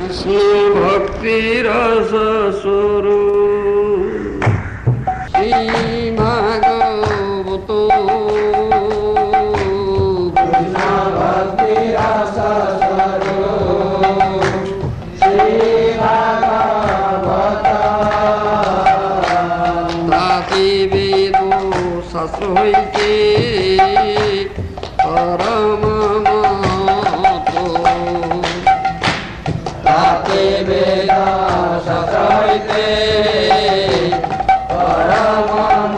कृष्ण भक्ति रस स्वरूप श्री भागवतो कृष्ण भक्ति रस स्वरूप श्री भागवत ताति वेदो शास्त्र হইতে परम वेद शास्त्र हईते परम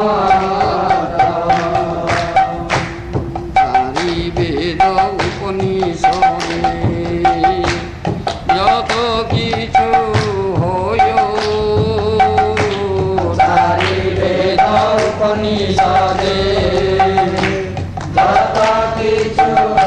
चारि वेद उपनिषदे यत किछु হয় चारि वेद उपनिषदे यत किछु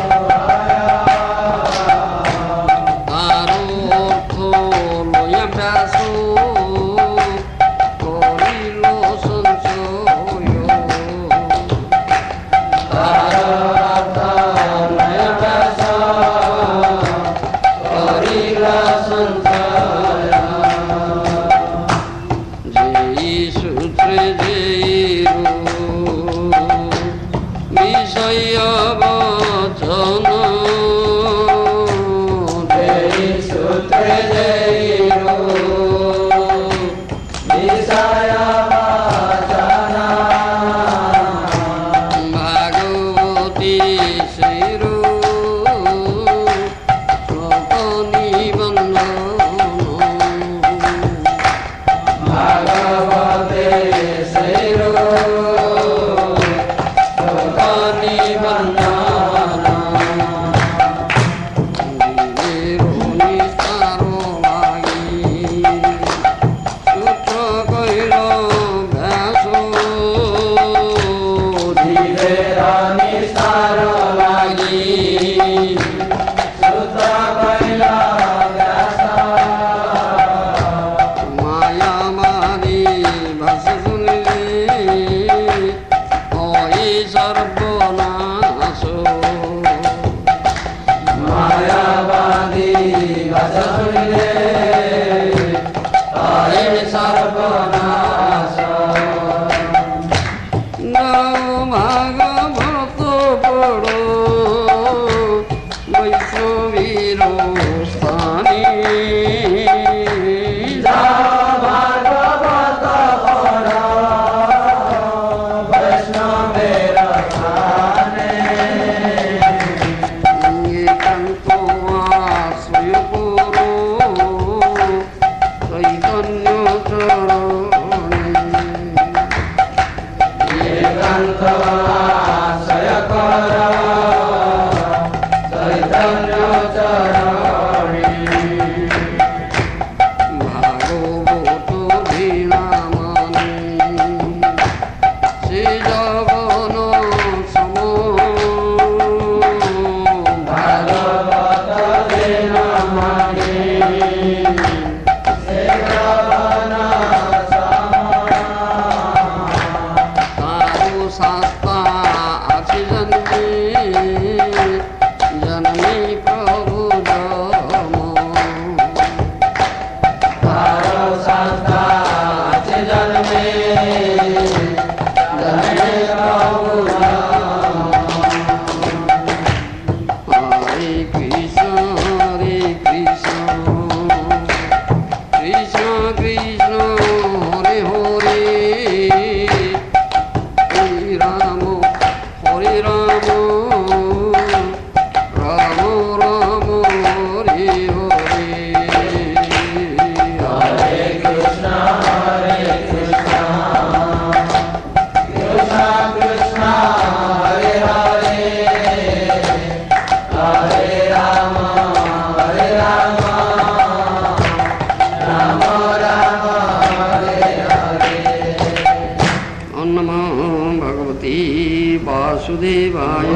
वासुदेवाय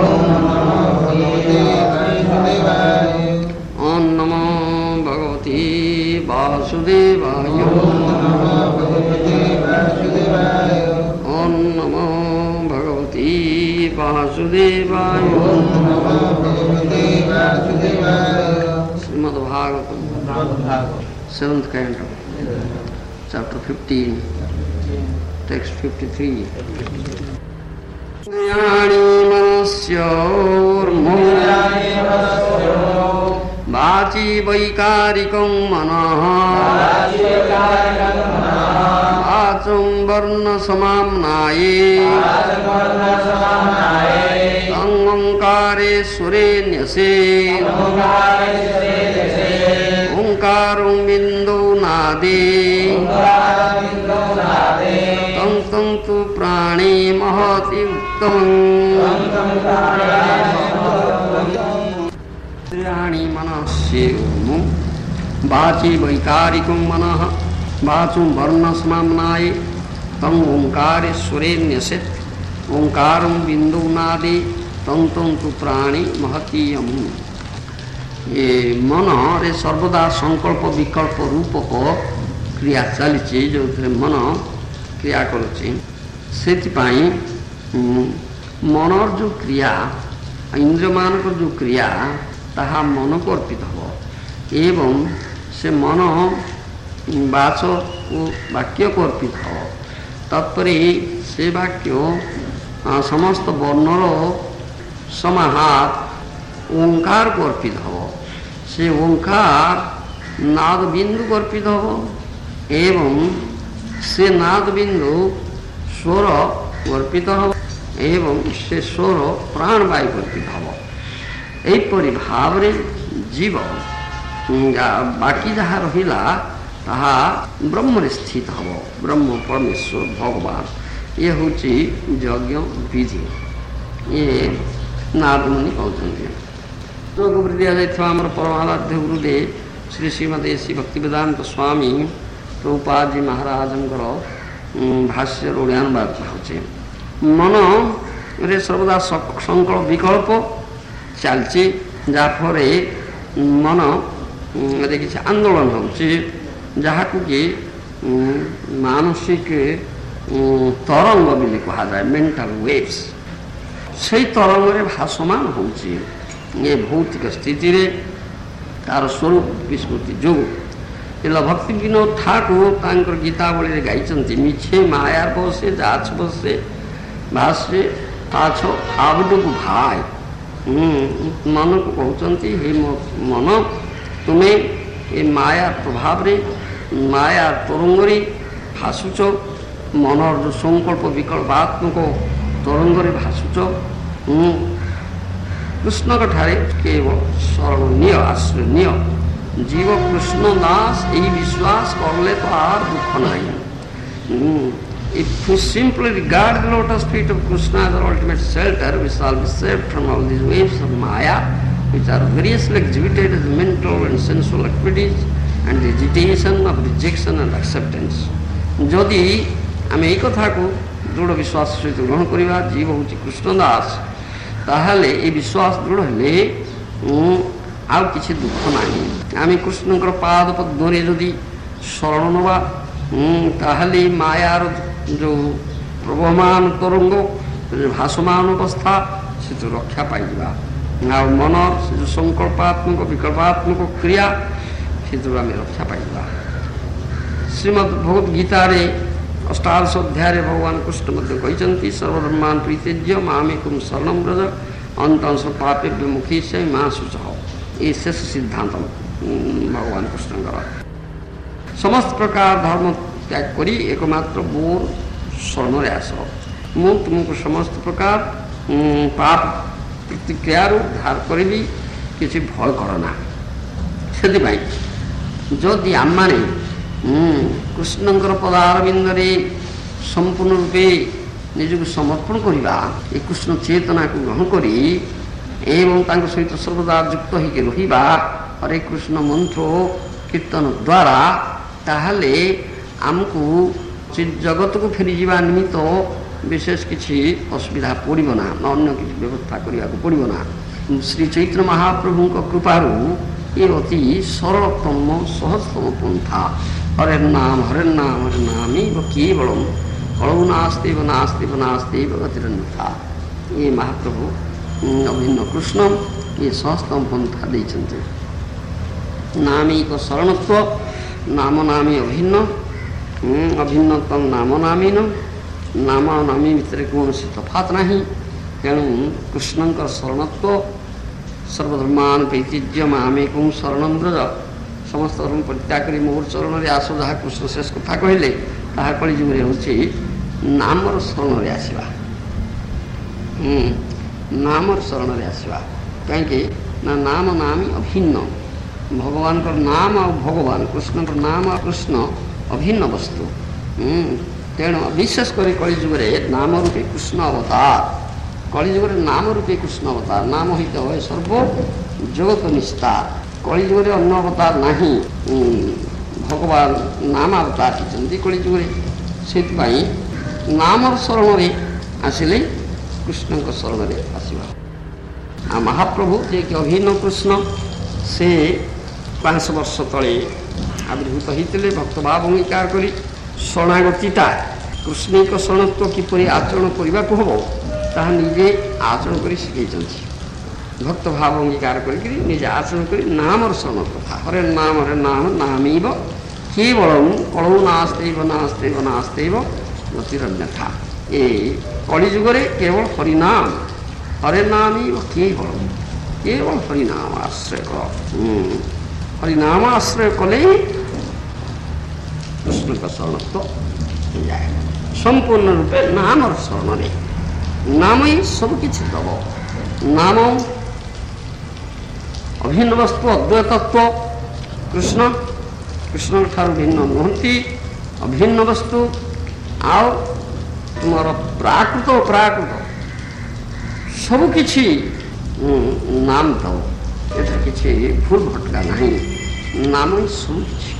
ओम नमो भगवते वासुदेवाय ओम नमो भगवते वासुदेवाय Shrimad Bhagavatam Seventh canto, chapter 15, text 53. Jnani manasyormo vaci vaikarikam manaha vacam varna samamnaye Onkare surenyase Onkarum bindu nade Tam tam tu prani mahati uttamam Jnani manasyormo vaci vaikarikam manaha vacam varna samamnaye tam onkare surenyase ओंकारम बिंदु नादे तंतु प्राणी महतीयम। ये मन रे सर्वदा संकल्प विकल्प रूपक क्रिया चली जो मन क्रिया करुचे से मनर जो क्रिया इंद्र मान जो क्रिया ताहा मन को अर्पित हो एवं से मन वाच वाक्य को अर्पित हो तत्परे से वाक्य समस्त वर्णर समाहार ओंकार को अर्पित हो से ओंकार नाद बिंदु को अर्पित हो एवं से नाद बिंदु स्वर को अर्पित हो एवं से स्वर प्राणवायु को अर्पित हो एपरि भाव रे जीव बाकी जहाँ रहिला ताहा ब्रह्म स्थित हो ब्रह्म परमेश्वर भगवान ये हूँ यज्ञ विधि ये नारदमुनि कहते योग दिया जामर परमाराध्य गुरुदेव श्री श्रीमती श्री भक्तिवेदांत स्वामी प्रभुपाद जी महाराज भाष्य ओडिया अनुवाद होचे मन रे सर्वदा संकल्प विकल्प चलती जाफल मन किसी आंदोलन हो जहाँ कि मानसिक तरंग बोली कह जाए मेंटल वेव्स से तरंग रे भाषमान हो ये भौतिक स्थिति रे तार स्वरूप विस्मृति जो भक्ति विनोद ठाकुर गीतावली गाई मिछे माया बसे जाछ बसे भाष्य ताछ आबडू भाई मन को कहते हे मन तुम्हें ये माया प्रभाव रे माया तरंग रे भाषुच मनर जो संकल्प विकल्पात्मक तरंग रे भाषुच कृष्ण ठारे केवल शरणनीय आश्रयनीय जीव कृष्ण दास यही विश्वास करले तो आर दुख नहीं If we simply regard the lotus feet of Krishna as our ultimate shelter, we shall be saved from all these waves of Maya, which are variously exhibited as mental and sensual activities and the agitation of rejection and acceptance. Jodi आम यही कथा को दृढ़ विश्वास सहित ग्रहण करवा जीव हूँ कृष्णदास ताहले ये विश्वास दृढ़ हेले आउ किसी दुख नहीं आम कृष्ण पाद पद्मे जदि शरण नवा ताहले मायार जो प्रवहमान तरंग भाषमान अवस्था से तो रक्षा पाइबा आ मनर से जो संकल्पात्मक विकल्पात्मक क्रिया से तो आम रक्षा पाइबा। श्रीमद् भगवद गीता रे अष्टादश अध्याय भगवान कृष्ण कहते सर्वधर्मान प्रीत्यज्य मामेकं शरणं व्रज अंतंश पापेभ्य मुखी से माँ शुच ये शेष सिद्धांत भगवान कृष्ण समस्त प्रकार धर्म त्याग करी एकमात्र मोर शरण आस मु तुमको समस्त प्रकार पाप प्रतिक्रिया उद्धार करी किसी भय करना से जदि आम मैंने कृष्णंकर पदारविंदरे संपूर्ण रूपे निजक समर्पण करवा ये कृष्ण चेतना को ग्रहण करी एवं सहित सर्वदा युक्त होकर रहिबा हरे कृष्ण मंत्र कीर्तन द्वारा ताहले आमको जगत को फेरी जावा निमित्त विशेष किसी असुविधा पड़ना अन्य किसी व्यवस्था करने को पड़ना श्री चैतन्य महाप्रभु कृपारू ये अति सरलतम सहजतम पंथा हरे नाम केवलम कलौ नास्ति नास्ति नास्ति गतिरन्यथा ये महाप्रभु अभिन्न कृष्ण ये सहजतम पंथा देते नामीक शरणत्व नाम नामी अभिन्न अभिन्न तम नाम नामीन नाम नामी भितर कौन तफात नहीं तेणु कृष्ण शरणत्व सर्वधर्मान परित्यज्य मामेक शरण ब्रज समस्त धर्म परित्याग कर मोर चरण में आस जहाँ कृष्ण शेष कथा कहले ताहा कलिजुगे हूँ नामर शरण में आसवा नामर शरण में आसवा कहीं नाम नामी अभिन्न भगवान का नाम और भगवान कृष्ण नाम और कृष्ण अभिन्न वस्तु तेणु विशेषकर कलिजुगे नाम रूपे कृष्ण अवतार कलिजुगे नाम रूपे कृष्ण अवतार नाम होता है सर्व जगत निस्तार कलिजुगे अन्न अवतार नहीं भगवान नाम अवतार होती कलिजुगे से नाम शरण में आसिले कृष्ण शरण में आसवा महाप्रभु जे कि अभिन्न कृष्ण से 500 वर्ष तले आविर्भूत होते भक्तभाव अंगीकार कर शरणागतिटा कृष्णिक शरणत्व किपरि आचरण करने को हम ताहा निजे आचरण कर शिखई भक्तभाव अंगीकार करके निजे आचरण कर नाम शरण कथा हरे नाम नामीव केवल कलौ नास्तेव नास्तेव नास्तेव गतिरन्यथा ये कलिजुगे केवल हरिनाम हरे नामीव केवल हरिनाम आश्रय कर हरिनाम आश्रय कले कृष्ण का शरणत्व हो जाए संपूर्ण रूपे नाम और शरण में नाम ही सबकि दब नाम अभिन्न वस्तु अद्वैतत्व कृष्ण कृष्ण ठार भिन्न नुहति अभिन्न वस्तु आउ तुम प्राकृत प्राकृत सबकि नाम दब एटा किसी भूल भटका नहीं नाम ही सबकि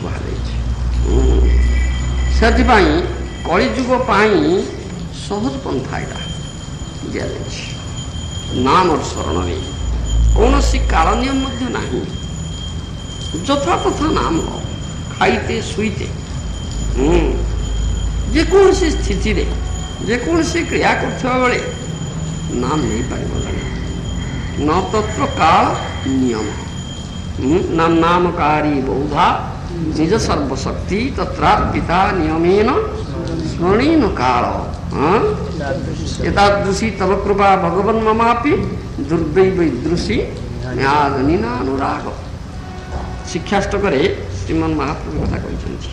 कहुई से कलिजुग सहज पंथा यहाँ दि नाम और शरण में कौन सी काल नियम नहीं यथा तथा नाम हो खाइते शुईते जेकोसी स्थिति रे जेकोसी क्रिया करथिबा बेले नाम नहीं पाइब न तत्र काल नियम नाम नामकारी बहुधा निज सर्वशक्ति तत्रा पिता नियमेन स्मरणीन काल एतादृशी तव कृपा भगवन् ममापि दुर्दैव ईदृशी न्यादनीनानुराग शिक्षाष्टकरे श्रीमन महाप्रभु कथा कहते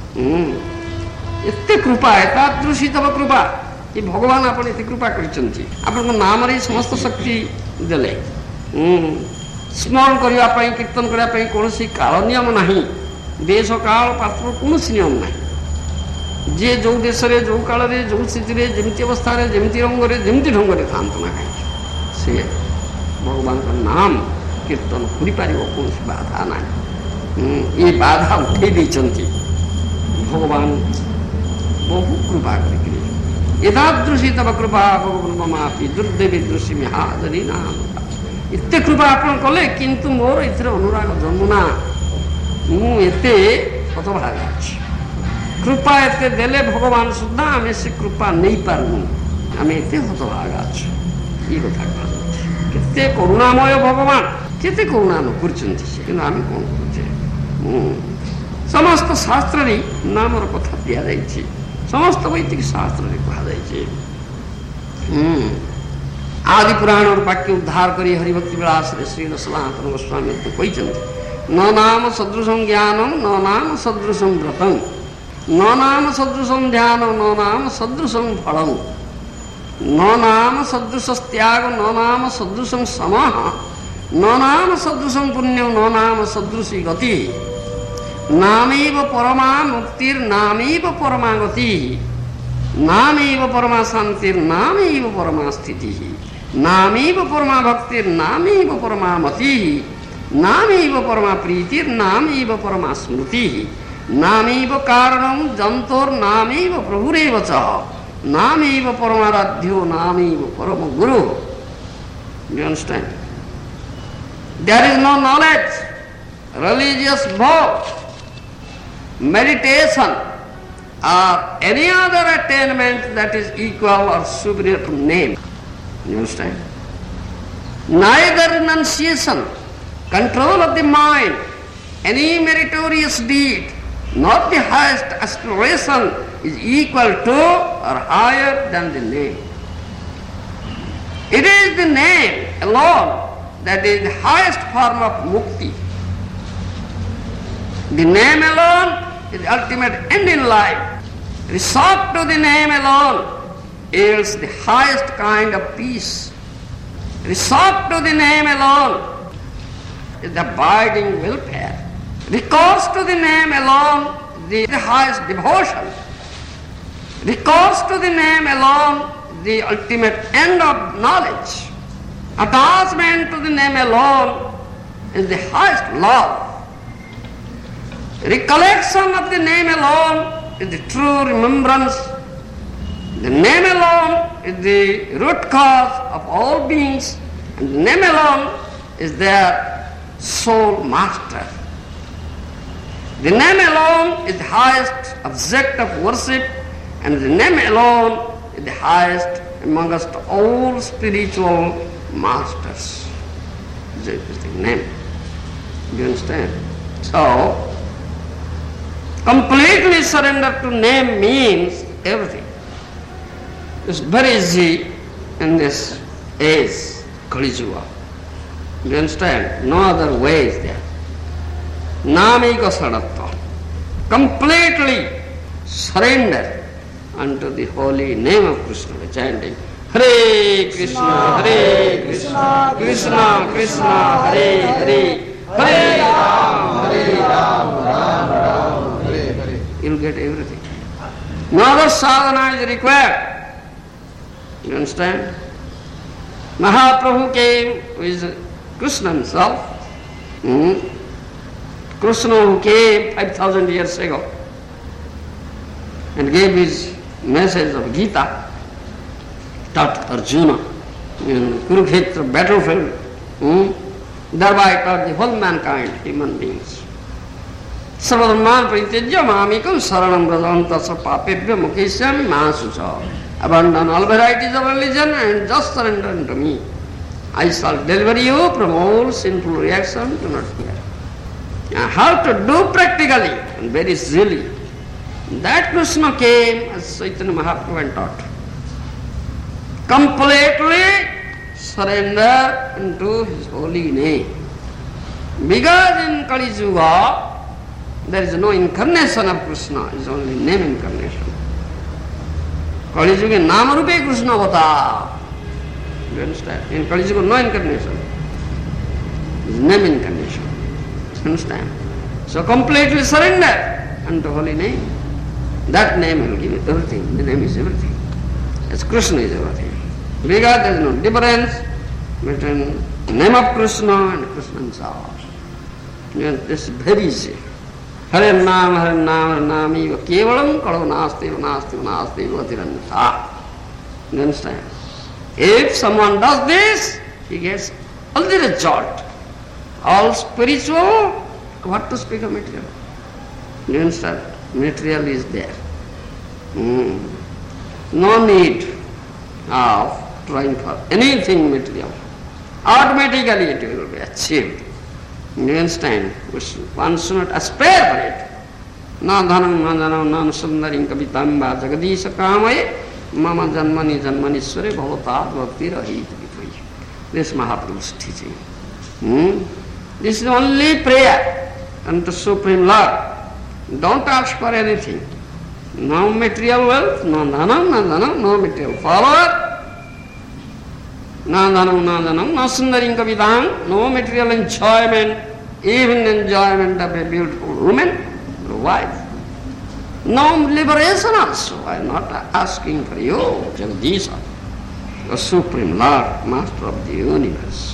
एते कृपा एतादृशी तव कृपा ये भगवान आप कृपा कर नाम समस्त शक्ति देले स्मरण करने कीर्तन करने कौन काल नियम नहीं देश काल पात्र कौन नियम ना जे जो देश में जो काल जो स्थिति जमी अवस्था जमी रंग जमी ढंग से था ना कहीं से भगवान का नाम कीर्तन हो पार कौन बाधा ना ये बाधा उठे भगवान बहु कृपा कर यदादृशी तब कृपा भगवान ममापि दुर्देवी दृष्टि में हाजरी ना इतने कृपा आपन कले किंतु मोर इथर अनुराग जमुना मुझे हतभागा कृपा एते देले भगवान सुधा आम से कृपा नहीं पारमु आम एते हतभागा ये कथा कहते करुणामय भगवान केते करुणा न करें कौन करे समस्त शास्त्र नामर कथा दि जाए समस्त वैदिक शास्त्र कहुई आदि पुराण और वाक्य उद्धार करी हरिभक्ति विलास श्री सनातन गोस्वामी कहते न नाम सदृशं ज्ञानम न नाम सदृशं व्रतम न नाम सदृशं ध्यानम न नाम सदृशं फलम न नाम सदृश त्याग न नाम सदृशं समः न नाम सदृशं पुण्यम न नाम सदृशी गति नामेव परमा मुक्तिर्नामेव परमा गति नामेव परमा शांतिर्नामेव परमा स्थिति नामेव परमा भक्तिर्नामेव परमा मति नामेव परमा प्रीतिर्नामेव परमा स्मृति नामेव कारणं जन्तोर्नामेव प्रभुरेव च नामेव परमाराध्यो नामेव परम गुरु. Do you understand? There is no knowledge, religious vow, meditation or any other attainment that is equal or superior to name. You understand? Neither renunciation, control of the mind, any meritorious deed, not the highest aspiration, is equal to or higher than the name. It is the name alone that is the highest form of mukti. The name alone is the ultimate end in life. Resort to the name alone yields the highest kind of peace. Resort to the name alone is the abiding welfare. Recourse to the name alone is the highest devotion. Recourse to the name alone is the ultimate end of knowledge. Attachment to the name alone is the highest love. Recollection of the name alone is the true remembrance. The name alone is the root cause of all beings, and the name alone is their sole master. The name alone is the highest object of worship, and the name alone is the highest amongst all spiritual masters. This is the name. Do you understand? So, completely surrender to name means everything. It's very easy in this age, Kali Yuga. Do you understand? No other way is there. Namika Sadatta. Completely surrender unto the holy name of Krishna, chanting Hare Krishna, Hare Krishna, Krishna Krishna, Hare Hare, Hare Ram, Ram Ram, Hare Hare. You'll get everything. No other sadhana is required. You understand? Mahaprabhu came with Krishna himself. Krishna who came 5,000 years ago and gave his message of Gita, taught Arjuna in Kurukshetra battlefield, thereby taught the whole mankind, human beings. Sarvadharman parityajya mamikam saranam brajantasya papebhya mukhesyami mahasucha. Abandon all varieties of religion and just surrender unto me. I shall deliver you from all sinful reaction. Do not fear. How to do practically and very easily. That Krishna came as Chaitanya Mahaprabhu and taught. Completely surrender unto his holy name. Because in Kali Yuga, there is no incarnation of Krishna, it is only name incarnation. Kali Yuga Nama Rupe Krishna Avata. Do you understand? In Kali Yuga no incarnation. It is name incarnation. Understand? So completely surrender unto holy name. That name will give you everything. The name is everything. As Krishna is everything. Because there is no difference between the name of Krishna and Krishna himself. This is very easy. Hare Nam, Hare Nam, Hare Nam, eva kevalam kalo nasti, nasti, nasti, vatirannata. You understand? If someone does this, he gets all the result. All spiritual, what to speak of material? You understand? Material is there. No need of trying for anything material. Automatically it will be achieved. You understand? One should not aspire for it. Na dhanam, na dhanam, na sundarim kavitam va jagadisha kamaye mama janmani janmanishware bhavata bhakti rahit vitvayi. This is Mahaprabhu's teaching. This is only prayer unto Supreme Lord. Don't ask for anything. No material wealth, no dhanam, no material follower. Na dhanam, no sundarim kavitam, no material enjoyment, even enjoyment of a beautiful woman or wife. No liberation also. I am not asking for you, Jagadisha, the Supreme Lord, Master of the universe.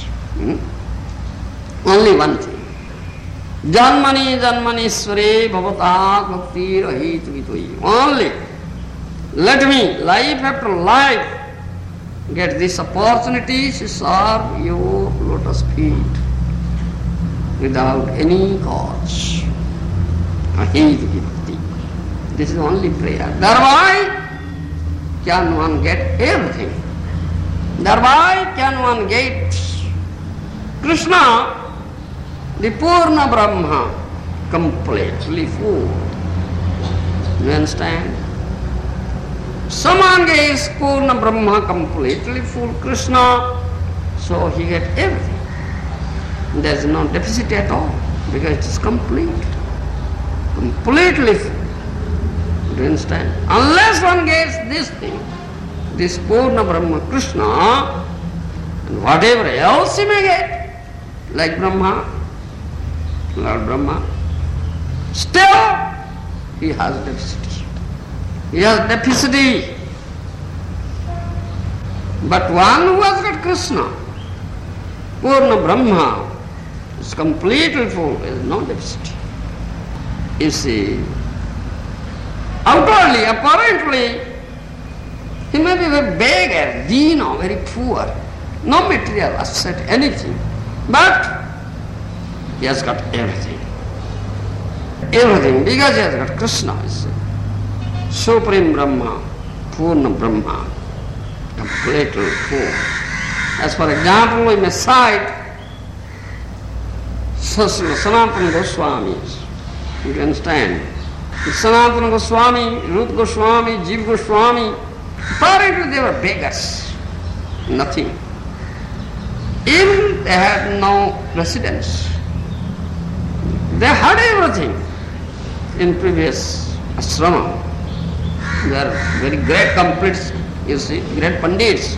Only one thing. Janmani janmanishware bhavata bhakti rahit vitvayi. Only let me, life after life, get this opportunity to serve your lotus feet without any cause. Ahit bhakti. This is only prayer. Thereby can one get everything. Thereby can one get Krishna, the Purna Brahma, completely full. You understand? Samanga is Purna Brahma, completely full. Krishna, so he gets everything. There is no deficit at all because it is complete. Completely full. Do you understand? Unless one gets this thing, this Purna Brahma Krishna, and whatever else he may get, like Brahma, Lord Brahma, still he has deficit. He has deficit. But one who has got Krishna, Purna Brahma, is completely full, there is no deficit. You see, outwardly, apparently, he may be very beggar, dino, very poor, no material asset, anything, but he has got everything. Everything, because he has got Krishna, you see. Supreme Brahma, Purna Brahma, completely full. As for example, we may cite Sanatana Goswami. You can understand? Sanatana Goswami, Rupa Goswami, Jiva Goswami, apparently they were beggars, nothing. Even they had no residence. They had everything in previous ashrama. They are very great complete, you see, great pandits.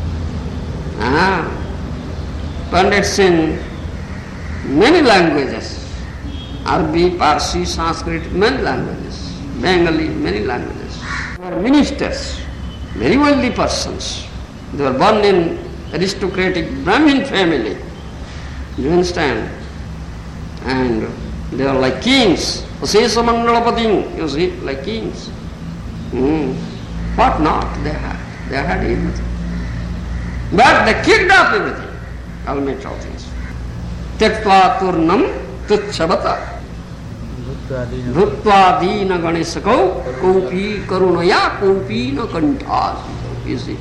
Pandits in many languages. Arabic, Parsi, Sanskrit, many languages. Bengali, many languages. They were ministers, very wealthy persons. They were born in aristocratic Brahmin family. Do you understand? And they are like kings. Asesa Mandalapatim, you see, like kings. What not they had? They had everything. But they kicked off everything. I'll make all things. Tektva turnam tuchabata. Bhutva dina ganesakau kopi karunaya kopi na kanthas. You see.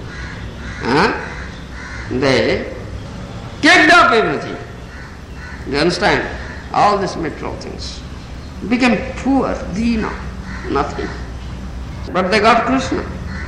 They kicked off everything. Do you understand? All these material things. Became poor, dina, nothing. But they got Krishna.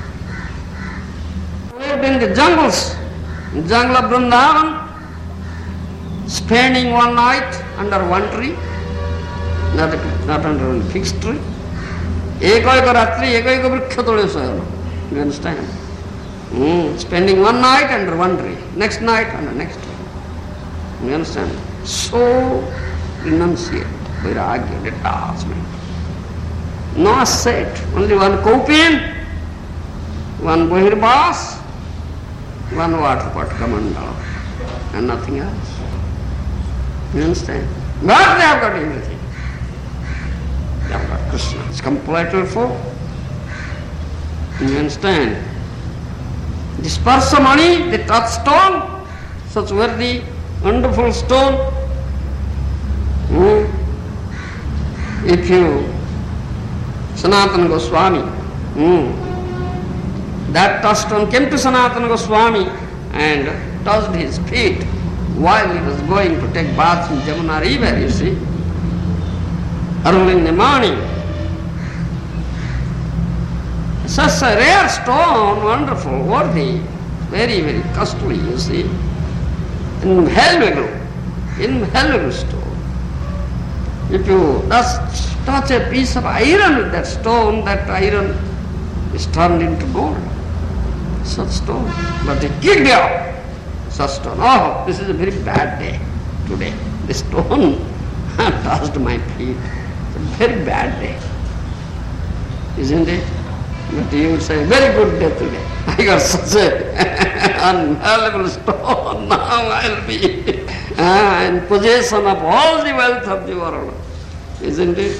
Lived in the jungles, jungle of Vrindavan, spending one night under one tree, not under a fixed tree. Ekaika ratri, ekaika vriksha tole soyana. You understand? Spending one night under one tree, next night under next tree. You understand? So renunciate, vairagya, detachment. No asset, only one kopin, one bohirbas, one water pot kamandala, and nothing else. You understand? But they have got everything. They have got Krishna. It's completely full. You understand? This Parsamani, the touchstone, such worthy, wonderful stone, if you Sanatana Goswami, that touchstone came to Sanatana Goswami and touched his feet while he was going to take bath in Jamuna river, you see, early in the morning. Such a rare stone, wonderful, worthy, very, very costly, you see, invaluable stone. If you just touch a piece of iron with that stone, that iron is turned into gold. Such stone. But they kicked out such stone. Oh, this is a very bad day today. The stone touched my feet. It's a very bad day. Isn't it? But you would say, very good day today. I got such an invaluable stone. Now I'll be in possession of all the wealth of the world. Isn't it?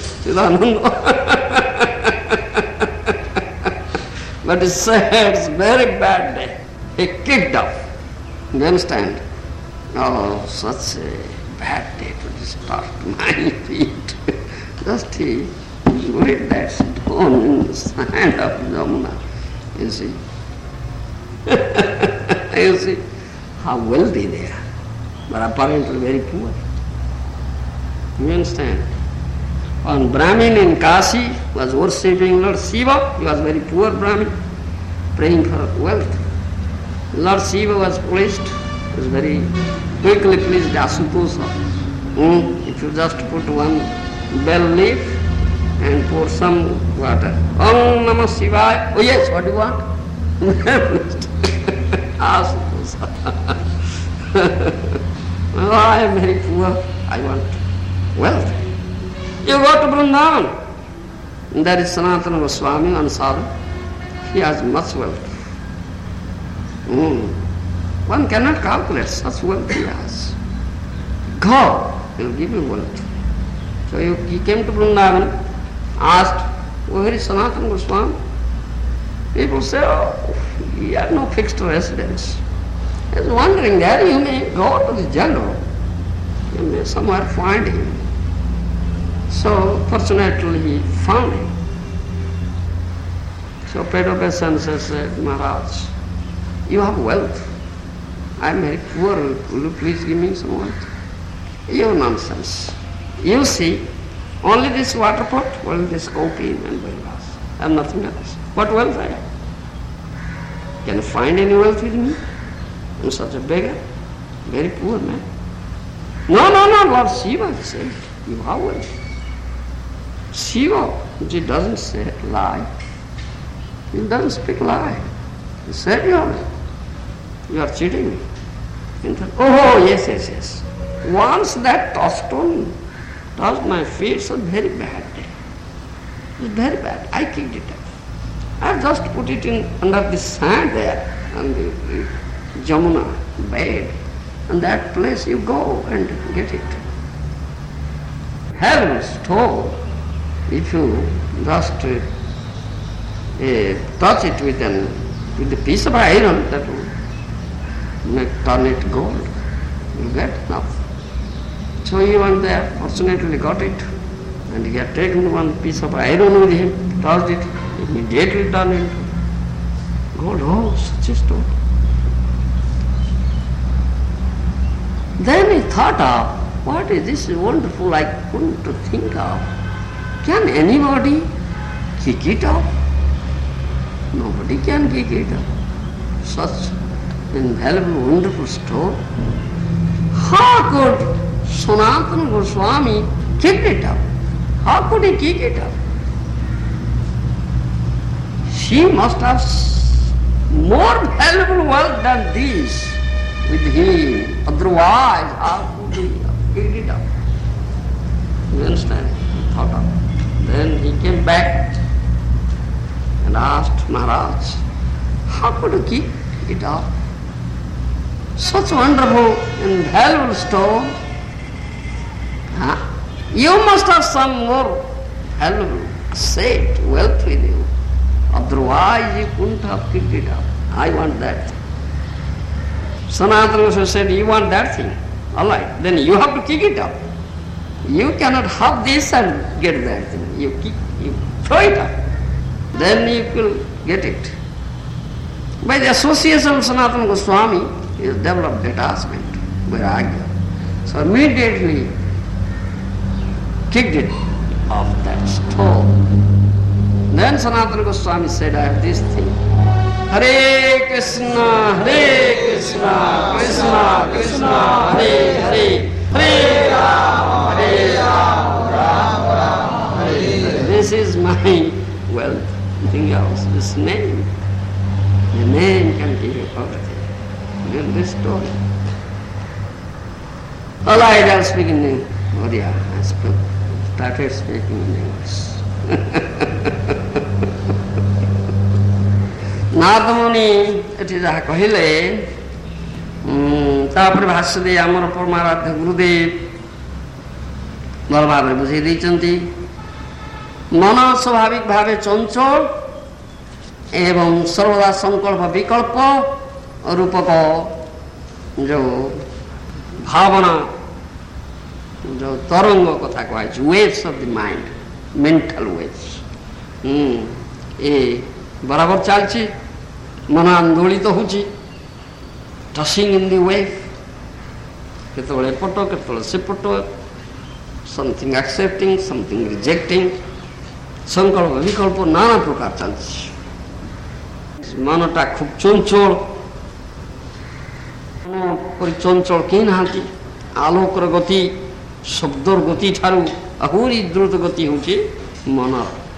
But it's sad, it's a very bad day. He kicked off. You understand? Oh, such a bad day to start my feet. Just he laid that stone in the sand of Jamuna. You see? You see how wealthy they are, but apparently very poor. You understand? One Brahmin in Kashi was worshipping Lord Shiva. He was very poor Brahmin, praying for wealth. Lord Shiva was pleased, was very quickly pleased Asutosha. If you just put one bell leaf and pour some water. Om Namah Shivaya. Oh yes, what do you want? Asutosha. Oh, I am very poor. I want wealth. You go to Vrindavan. There is Sanatana Goswami and sadhu. He has much wealth. One cannot calculate such wealth he has. God will give you wealth. So he came to Vrindavan, asked, where is Sanatana Goswami? People say, oh, he had no fixed residence. He was wondering there, you may go to the jungle. You may somewhere find him. So fortunately he found him. So Pedobesan said, Maharaj, you have wealth. I am very poor. Will you please give me some wealth? You nonsense. You see, only this water pot, only this copy and glass. I have nothing else. What wealth I have? Can you find any wealth with me? I am such a beggar, very poor man. No, Lord Shiva said, you have wealth. Shiva, he doesn't say lie. He doesn't speak lie. He said you are cheating me. Oh, yes. Once that stone touched my feet, it was very bad. It was very bad. I kicked it up. I have just put it in under the sand there, on the Jamuna bed. And that place you go and get it. Heavens told, if you just touch it with a piece of iron, that will turn it gold. You get enough. So he went there, fortunately got it, and he had taken one piece of iron with him, touched it, immediately turned into gold. Oh, such a stone. Then he thought of, what is this wonderful I couldn't think of. Can anybody kick it off? Nobody can kick it off. Such invaluable, wonderful stone. How could Sanatana Goswami kick it up? How could he kick it up? She must have more valuable wealth than this with him. Otherwise, how could he kick it up? You understand? He thought of it. Then he came back and asked Maharaj, how could he kick it up? Such wonderful and valuable stone. You must have some more valuable asset, wealth with you. Otherwise you couldn't have picked it up. I want that. Sanatana Goswami said, you want that thing? All right, then you have to kick it up. You cannot have this and get that thing. You throw it up. Then you will get it. By the association of Sanatana Goswami, he has developed detachment, vairagya. So immediately kicked it off that stone. Then Sanatana Goswami said, I have this thing. Hare Krishna, Krishna Krishna, Hare Hare, Hare Rama, Rama, Hare Hare. This is my wealth, nothing else. This name, the name can give you everything. In this story. All right, I'll speak in English. Oh yeah, I started speaking in English. Naradmuni एटी जहाँ कहले तापर भाष्य दे आमर परमाराध्य गुरुदेव भल भाव बुझे देइचंती मन स्वाभाविक भावे चंचल एवं सर्वदा संकल्प विकल्प रूपक जो भावना जो तरंग कथा कह waves of the mind mental waves ए बराबर चलची मन आंदोलित होची टचिंग इन द वेव केतबेले पट केतबेले से पट समथिंग एक्सेप्टिंग, समथिंग रिजेक्टिंग, संकल्प विकल्प नाना प्रकार चलती। मनटा खूब चंचल, चंचल कहीं ना आलोकर गति शब्दर गति ठारू आहरी द्रुत गति होची मन।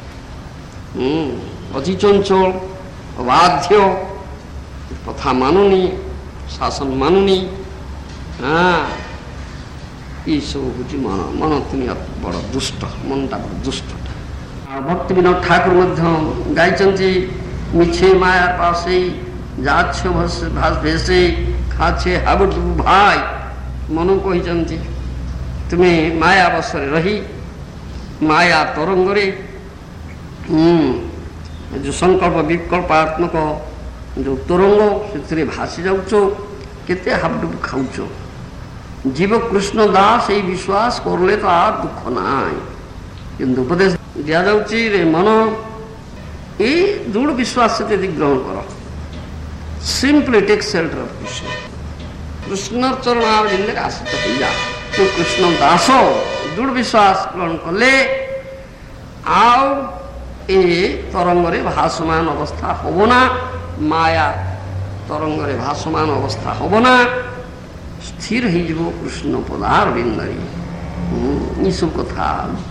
अति चंचल अबाध्य, कथा मानुनी, शासन मानुनी। हाँ, ये सब हूँ मन। मन तुम बड़ दुष्ट, मनटा बड़ दुष्ट। भक्ति विनोद ठाकुर गाई मिछे माया पासे जाछ भेसे खाछे हाबुडुबु भाई। मनु कही तुम्हें माया बसरे रही माया तरंगरे जो संकल्प विकल्पात्मक जो तरंग से भासी जाऊच, केते हाबुडुबु खाऊच। जीव कृष्ण दास यही विश्वास करले तो आर दुख नाई। किंतु उपदेश दिया जाउची रे मन ये दृढ़ विश्वास से ग्रहण कर। Simply take shelter of Krishna. Krishna चरण आविले आश्रित हो जा। तो कृष्ण दास दृढ़ विश्वास ग्रहण कले आओ ए तरंगरे भासमान अवस्था होबना, माया तरंगरे भासमान अवस्था होबना, स्थिर हो कृष्ण पदार बिंदरी। ये सब कथा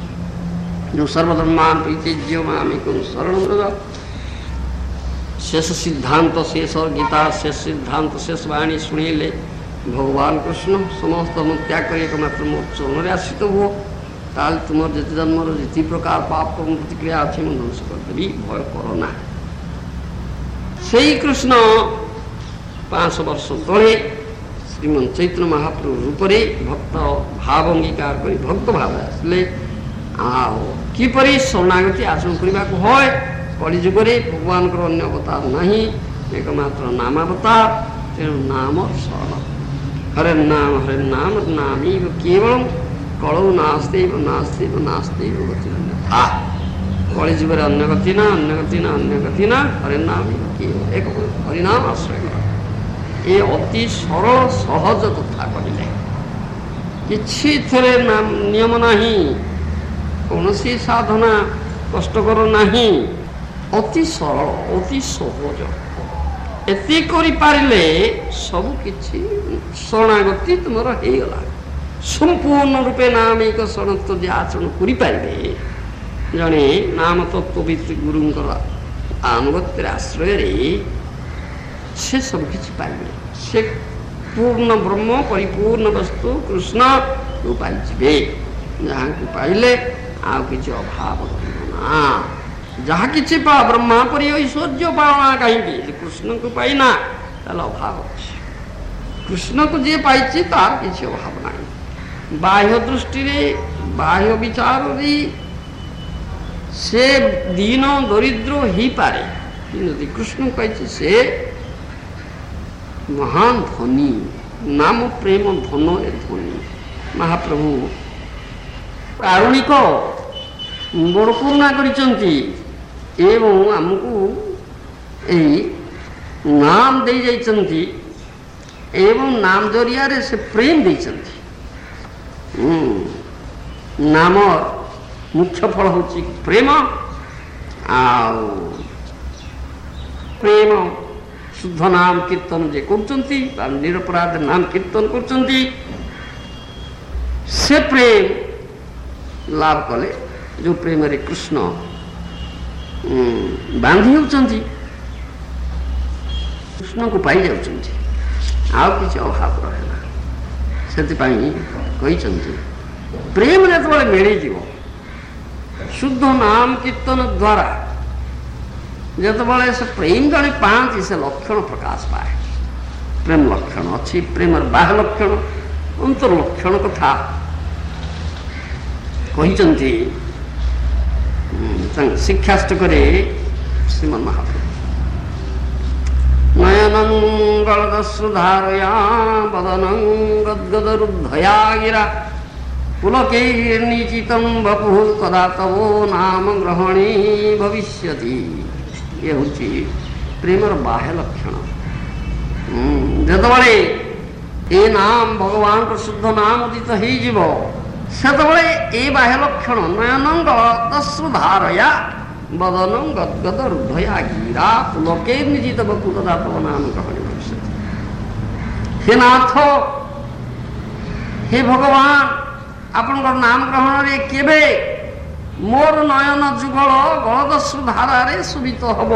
जो सर्वधर्मान परित्यज्य मामेकं शरणं व्रज, शेष सिद्धांत शेष गीता शेष सिद्धांत शेष वाणी शुणिले भगवान कृष्ण समस्त धर्म त्याग कर एकमात्र मोर चरण आश्रित हुओ, ताल तुम जिते जन्मर जी प्रकार पाप प्रतिक्रिया अच्छी मुझे ध्वंस करदेवी, भय करो ना। से कृष्ण 500 वर्ष तले श्रीमन चैतन्य महाप्रभु रूपरे भक्त भाव अंगीकार कर भक्त भाव आसले। आओ किपरि शरणागति आचरण करने को है। कलिजुगे भगवान अन्य अवतार नहीं, एकमात्र नामावतार। तेणु नाम शरण, हरे नाम नामी केवल कलौ नास्तेव नास्तेव नास्तेव गतिरन्यथा। कलिजुगे अन्य गति ना, अन्य गति ना, अन्य गति ना, हरे नाम केवल एक हरिनाम आश्रय कर। ये अति सरल सहज कथा कहले, किछि थरे नाम नियम नहीं, कौन सी साधना कष्टकर नहीं, अति सरल अति सहज। एति करि पारिले सब किछि शरणागति तुमर हो गला। संपूर्ण रूपे नाम एक शरणत्व जे आचरण करि पारिले, जने नाम तत्वविद गुरुंकर अनुगत्य आश्रय से सब किछि पाइबे। से पूर्ण ब्रह्म परिपूर्ण वस्तु कृष्ण को पाइबे। जहाँ को पाइले आउ किछि अभाव ना। जहाँ किछि पा ब्रह्मा परि ऐश्वर्य पाना कहीं कृष्ण को पाइना ताले अभाव अच्छे। कृष्ण को जे पाइछि तार किछि अभाव नहीं। बाह्य दृष्टि रे बाह्य विचार रे से दीन दरिद्र ही पारे, यदि कृष्ण पाइछि से महान धनी। नाम प्रेम धन ए धनी। महाप्रभु कारुणिक बड़ करुणा करिसंती एवं आमको यही नाम दे जाइछंती एवं नाम जरिया रे से प्रेम देइछंती। नाम मुख्य फल होची प्रेम। आउ प्रेम शुद्ध नाम कीर्तन जे करचंती, निरपराध नाम कीर्तन करचंती, से प्रेम लाभ कले जो प्रेम रे कृष्ण बांधी होचंती, कृष्ण को पाई जाउचंती, आउ किछि अभाव रहे ना। सेति पई कहिचंती प्रेम जेतबेले मिली जीवो शुद्ध नाम कीर्तन द्वारा जेतबेले से प्रेम जने पांति से लक्षण प्रकाश पाए। प्रेम लक्षण अच्छी, प्रेम बाह्य लक्षण अंतर लक्षण कथा कहिचंती शिक्षाष्टकरे श्रीमन महाप्रभु। नयनं गलदश्रुधारया वदनं गद्गदरुद्धया गिरा पुलकैर्निचितं वपुः कदा तवो नाम ग्रहणे भविष्यति। ये होची प्रेमर बाह्य लक्षण। जतबेले ए नाम भगवान को शुद्ध नाम उदित हो ସେତେବେଳେ ଏଇ ବାହ୍ୟ ଲକ୍ଷଣ ନୟନଂ ଗଳତଶ୍ରୁଧାରୟା ବଦନଂ ଗଦ୍ଗଦ ହୃଦୟା ଗିରା ପୁଲକେ ନିଜିତ ବକୁତ ଦାତବ ନାମ ଗ୍ରହଣ ଭବିଷ୍ୟତି। ହେ ନାଥ, ହେ ଭଗବାନ, ଆପଣଙ୍କର ନାମ ଗ୍ରହଣରେ କେବେ ମୋର ନୟନ ଯୁଗଳ ଗଳଦଶ୍ରୁ ଧାରାରେ ସୁବିତ ହବ,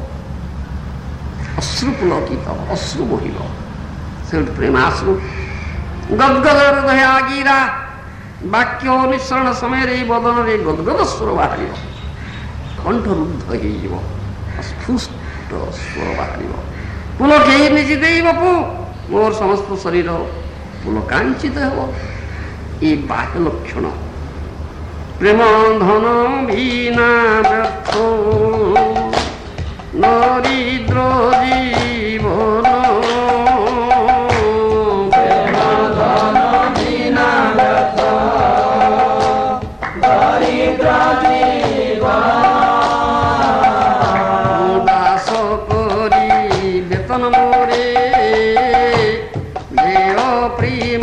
ଅଶ୍ରୁ ପୁଲକିତ, ଅଶ୍ରୁ ବୋହିବ, ସେଠି ପ୍ରେମାଶ୍ରୁ। ଗଦ୍ଗଦ ହୃଦୟ ଗିରା, ବାକ୍ୟ ନିଃସରଣ ସମୟରେ ଏଇ ବଦନରେ ଗଦ୍ଗଦ ସ୍ୱର ବାହାରିବ, କଣ୍ଠରୁଦ୍ଧ ହେଇଯିବ, ଅସ୍ଫୁଷ୍ଟ ସ୍ୱର ବାହାରିବ। ପୁଲକେଇ ନିଜିତ ବପୁ, ମୋର ସମସ୍ତ ଶରୀର ପୁଲକାଞ୍ଚିତ ହେବ। ଏ ବାହ୍ୟ ଲକ୍ଷଣ। ପ୍ରେମ ଧନ ବିନା ବ୍ୟର୍ଥ ଦରିଦ୍ର ଜୀବନ, ପ୍ରେମ ଧନ ବିନା ବ୍ୟର୍ଥ ଦରିଦ୍ର ଜୀବନ, ଦାସ କରି ବେତନ ମୋରେ ଦେହ ପ୍ରେମ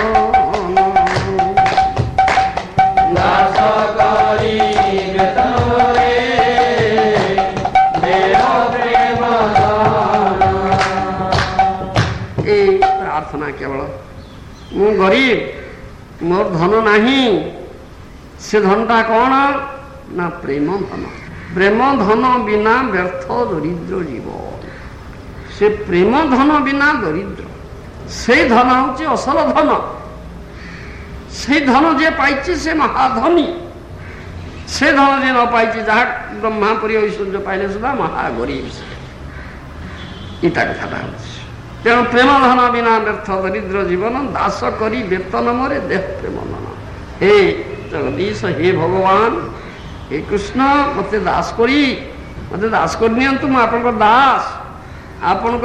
ପ୍ରାର୍ଥନା। କେବଳ ମୁଁ ଗରିବ, ମୋର ଧନ ନାହିଁ। ସେ ଧନଟା କ'ଣ ନା ପ୍ରେମ ଧନ। ପ୍ରେମ ଧନ ବିନା ବ୍ୟର୍ଥ ଦରିଦ୍ର ଜୀବ। ସେ ପ୍ରେମ ଧନ ବିନା ଦରିଦ୍ର। ସେଇ ଧନ ହେଉଛି ଅସଲ ଧନ। ସେଇ ଧନ ଯିଏ ପାଇଛି ସେ ମହାଧନୀ। ସେ ଧନ ଯିଏ ନ ପାଇଛି, ଯାହା ବ୍ରହ୍ମା ପରି ଐଶ୍ୱର୍ଯ୍ୟ ପାଇଲେ ସୁଦ୍ଧା ମହାଗରିବ। ଏଇଟା କଥାଟା ହେଉଛି। ତେଣୁ ପ୍ରେମ ଧନ ବିନା ବ୍ୟର୍ଥ ଦରିଦ୍ର ଜୀବନ, ଦାସ କରି ବେତନ ମୋରେ ଦେହ ପ୍ରେମ ଧନ। ହେ ଜଗଦୀଶ, ହେ ଭଗବାନ, ହେ କୃଷ୍ଣ, ମୋତେ ଦାସ କରିନିଅନ୍ତୁ। ମୁଁ ଆପଣଙ୍କ ଦାସ, ଆପଣଙ୍କ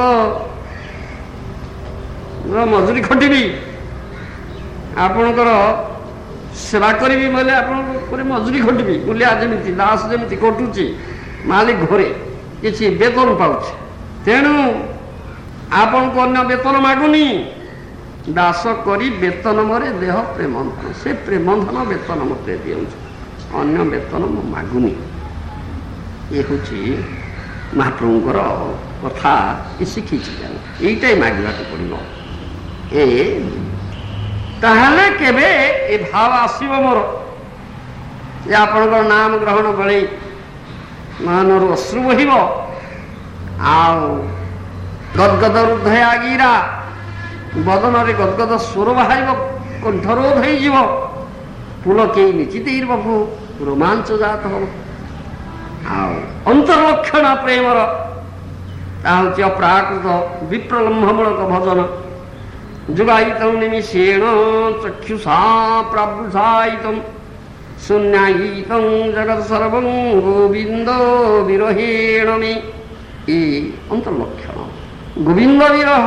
ମଜୁରୀ ଖଟିବି, ଆପଣଙ୍କର ସେବା କରିବି ବୋଲେ ଆପଣଙ୍କ ଉପରେ ମଜୁରୀ ଖଟିବି। ମୂଲିଆ ଯେମିତି, ଦାସ ଯେମିତି ଖଟୁଛି, ମାଲିକ ଘରେ କିଛି ବେତନ ପାଉଛି। ତେଣୁ ଆପଣଙ୍କୁ ଅନ୍ୟ ବେତନ ମାଗୁନି। ଦାସ କରି ବେତନ ମୋରେ ଦେହ ପ୍ରେମ ଧନ। ସେ ପ୍ରେମ ଧନ ବେତନ ମୋତେ ଦିଅନ୍ତୁ, ଅନ୍ୟ ବେତନ ମୁଁ ମାଗୁନି। ଏ ହେଉଛି ମହାପ୍ରଭୁଙ୍କର କଥା। ଏ ଶିଖିଛି, ଏଇଟା ମାଗିବାକୁ ପଡ଼ିବ। ତାହେଲେ କେବେ ଏ ଭାବ ଆସିବ ମୋର ଯେ ଆପଣଙ୍କର ନାମ ଗ୍ରହଣ ବେଳେ ନୟନରୁ ଅଶ୍ରୁ ବହିବ, ଆଉ ଗଦ୍ଗଦ ହୃଦୟ ଗିରା, ବଦନରେ ଗଦ୍ଗଦ ସ୍ୱର ବାହାରିବ, କଣ୍ଠରୋଧ ହେଇଯିବ, ପୁଲକେଇ ନିଚିତ ବପୁ, ରୋମାଞ୍ଚ ଜାତ ହେବ। ଆଉ ଅନ୍ତର୍ଲକ୍ଷଣ ପ୍ରେମର ତାହା ହେଉଛି ଅପ୍ରାକୃତ ବିପ୍ରଲମ୍ଭମୂଳକ ଭଜନ। ଯୁଗାୟିତଂ ନିମିଷେଣ ଚକ୍ଷୁଷା ପ୍ରାବୃଷାୟିତଂ ଶୂନ୍ୟାୟିତଂ ଜଗତ୍ ସର୍ବଂ ଗୋବିନ୍ଦ ବିରହେଣ ମେ। ଏ ଅନ୍ତର୍ଲକ୍ଷଣ ଗୋବିନ୍ଦ ବିରହ,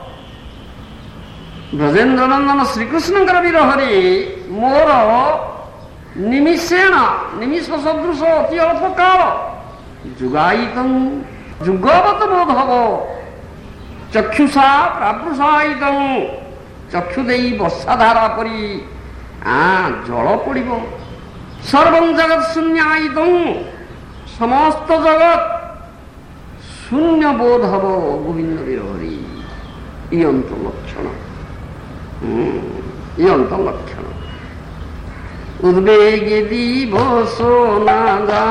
ବ୍ରଜେନ୍ଦ୍ର ନନ୍ଦନ ଶ୍ରୀକୃଷ୍ଣଙ୍କର ବିରହରେ ମୋର ନିମିଷେଣ, ନିମିଷ ସଦୃଶ ଅତି ଅଳ୍ପ କାଳ, ଯୁଗାୟିତଂ ଯୁଗବତ ବୋଧ ହବ, ଚକ୍ଷୁଷା ପ୍ରାବୃଷାୟିତଂ ଚକ୍ଷୁ ଦେଇ ବର୍ଷାଧାରା ପରି ଜଳ ପଡ଼ିବ, ସର୍ବଂ ଜଗତ୍ ଶୂନ୍ୟାୟିତଂ ସମସ୍ତ ଜଗତ ଶୂନ୍ୟ ବୋଧ ହବ ଗୋବିନ୍ଦ ବିରହରେ। ଇ ଅନ୍ତର୍ଲକ୍ଷଣ, ଇ ଅନ୍ତର୍ଲକ୍ଷଣ। ଉଦ୍ବେଗେ ଦିବସ না যা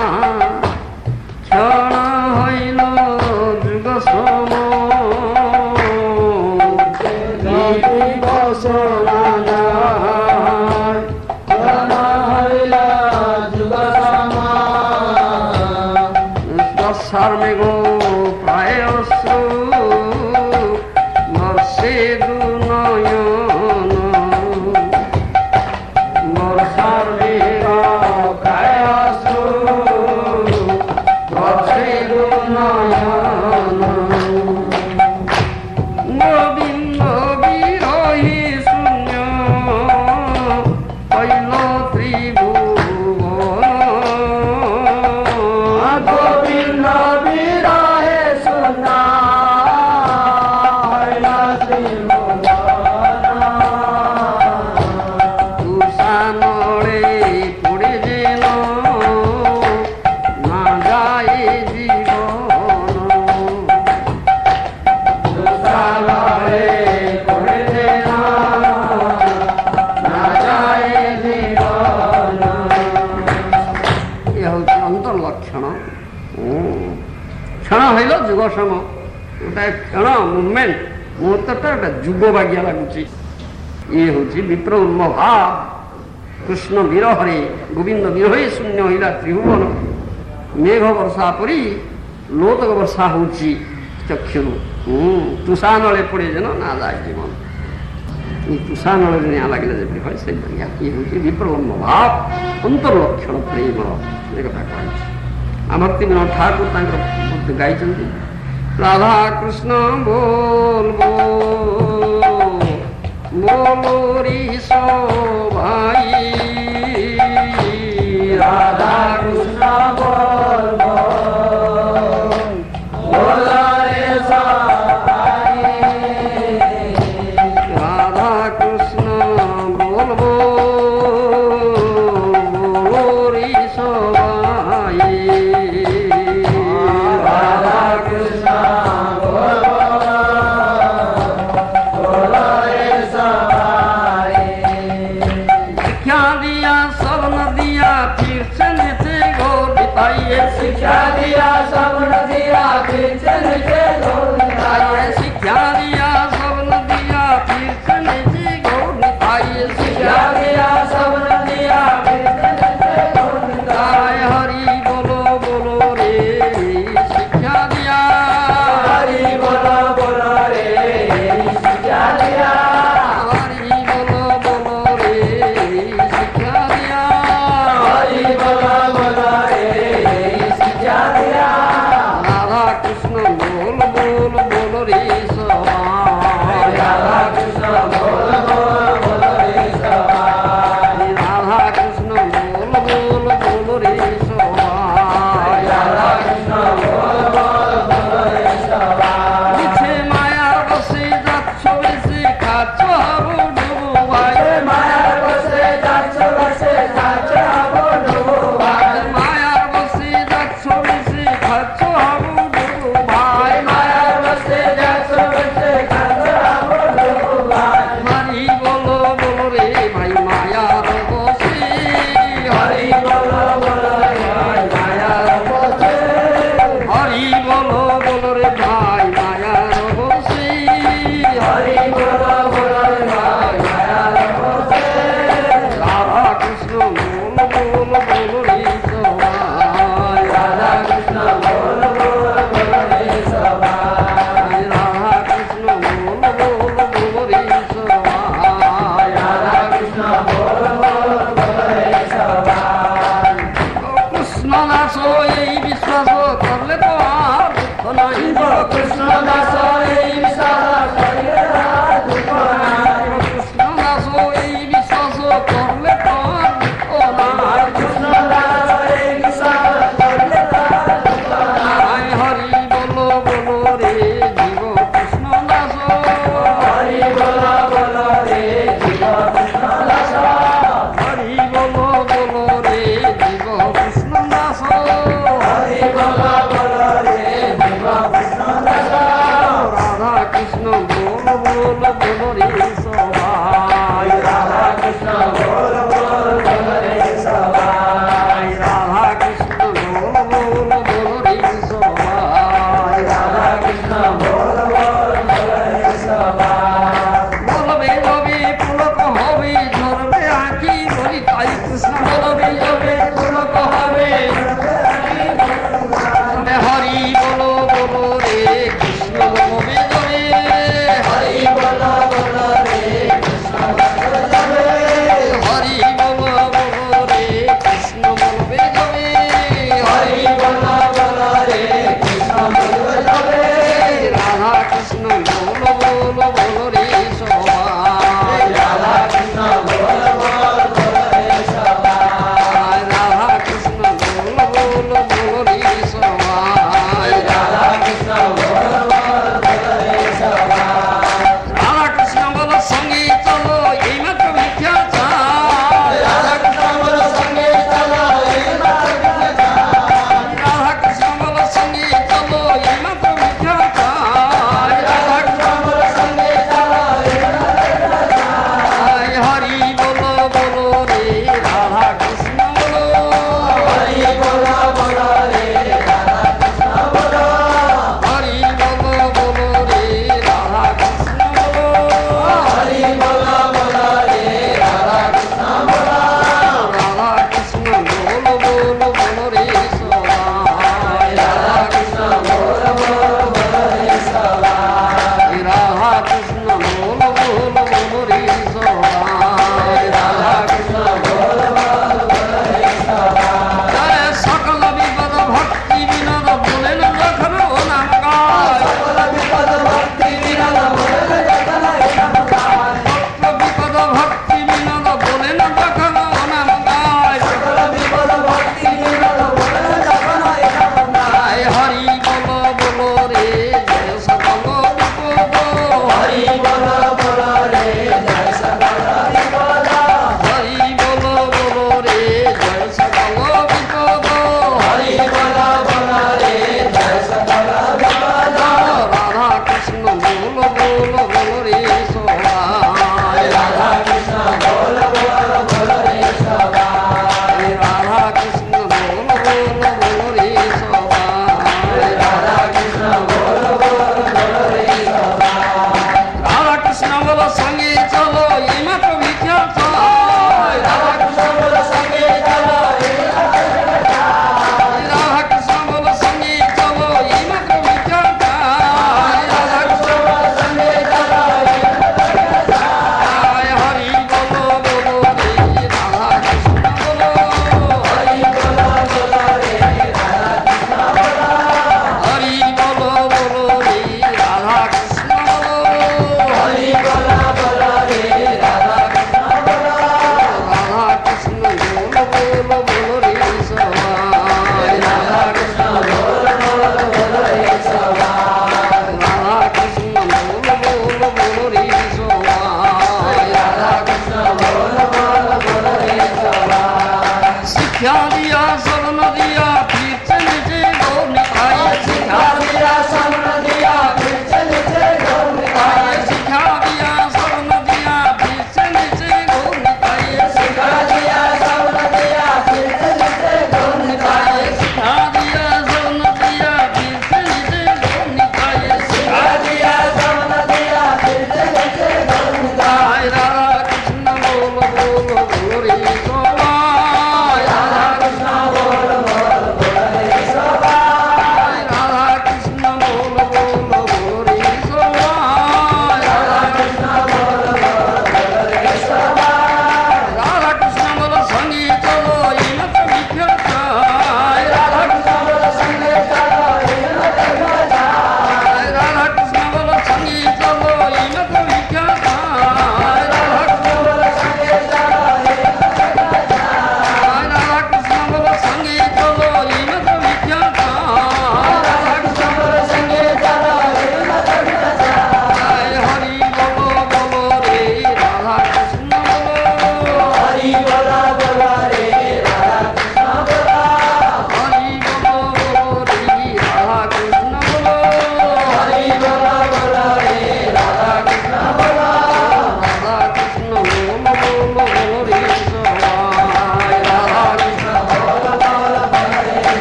ক্ষণ হইল যুগ সম, দিবস না যায় ক্ষণ হইল যুগ সম, বর্ষার মেঘ প্রায় অশ্রু বর্ষে দু নয়ন, বর্ষার মেঘ প্রায় অশ্রু বর্ষে দু নয়ন, গোবিন্দ বিরহী শূন্য হইল ত্রিভুবন, গোবিন্দ বিরহ क्षण क्षण हईल जुग सम गोटाए क्षण मुभमेंट मुहूर्तटा गोटे जुग बागिया लगुच ये हूँ विप्र उन्म भाव कृष्ण विरहरे गोविंद विरहे शून्य होगा त्रिभुवन मेघ वर्षा परी लोतक वर्षा हो चक्षु तुषा नले पड़े जन ना जाए जीवन तुषा नल निआ लगे जब से बढ़िया ये हूँ विप्रलम्ब भाव अंतर्लक्षण प्रेम एक कथा कही भक्ति विनोद ठाकुर गाई राधा कृष्ण बोल बोलो री सो भाई राधा कृष्ण बोल बोलो रे सो भाई राधा कृष्ण बोल बोलो री सो भाई राधा कृष्ण शिक्षा दिया सब नदिया फिर नीचे गौर निताई शिक्षा दिया सब नदिया फिर नीचे गौर निताई शिक्षा दिया सब नदिया फिर नीचे गौर निताई हरि बोलो बोलो रे शिक्षा दिया हरि बोलो बोलो रे शिक्षा दिया हरि बोलो बोलो रे शिक्षा दिया हरि बोलो बोलो रे राधा कृष्ण बोल बोल बोलो रे सवाई राधा कृष्ण बोल बोल बोलो रे सवाई राधा कृष्ण बोल बोल बोलो रे सवाई राधा कृष्ण बोल बोल बोलो रे सवाई पीछे माया बसे जाच्छो बेसे खाच्छो हबो डुबो भाई माया बसे जाच्छो बेसे खाच्छो हबो डुबो भाई माया बसे जाच्छो बेसे खाच्छो हबो डुबो भाई माया बसे जाच्छो बेसे खाच्छो हबो डुबो भाई हरि बोलो बोलो रे भाई माया बसे हरि बोलो बोलो रे भाई माया बसे हरि बोलो बोलो रे भाई माया बसे हरि बोलो बोलो रे भाई माया बसे राधा कृष्ण बोल बोल बोलो रे सवाई राधा कृष्ण बोल बोल बोलो रे सवाई राधा कृष्ण बोल बोल बोलो रे सवाई राधा कृष्ण बोल बोल बोलो रे सवाई कृष्ण दास यही विश्वास करले तो आर दुख नहीं कृष्ण दास यही विश्वास करले दुख नहीं कृष्ण दास यही विश्वास करले तो आर दुख नहीं कृष्ण दास यही विश्वास करले तो दुख नहीं हरि बोलो बोलो रे जीव कृष्ण दास हरि बोलो बोलो रे जीव कृष्ण दास हरि बोलो बोलो रे जीव कृष्ण दास हरि बोलो बोलो रे जीव कृष्ण दास राधा कृष्ण